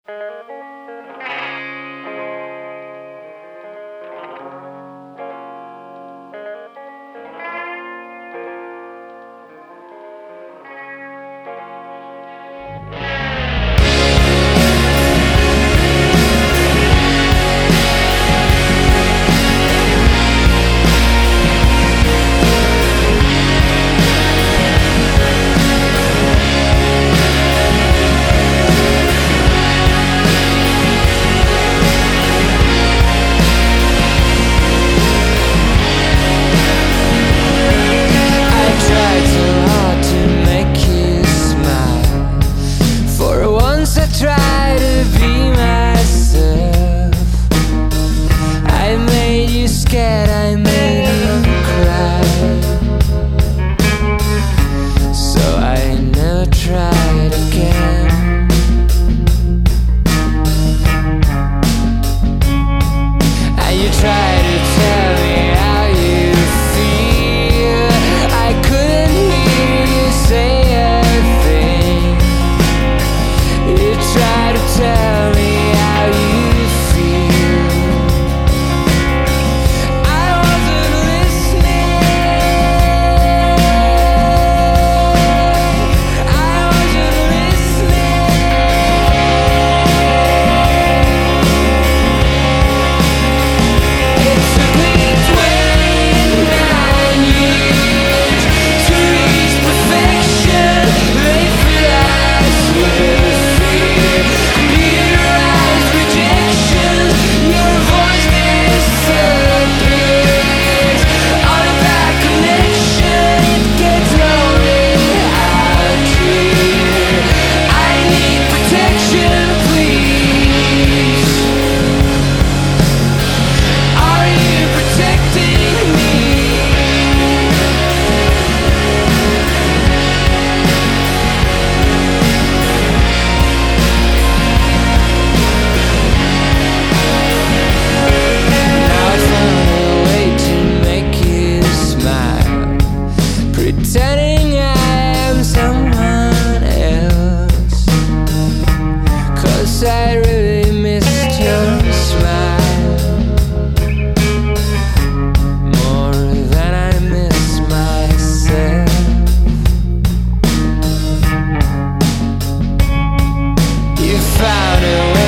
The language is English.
Try to be myself. I made you scared, I made you cry. So I never tried again. And you tried to tell me how you feel. I couldn't hear you say a thing. You try to tell me how you feel. I wasn't listening. I wasn't listening. It took me 29 years to reach perfection. They fill us with pretending I am someone else, 'cause I really missed your smile more than I miss myself. You found a way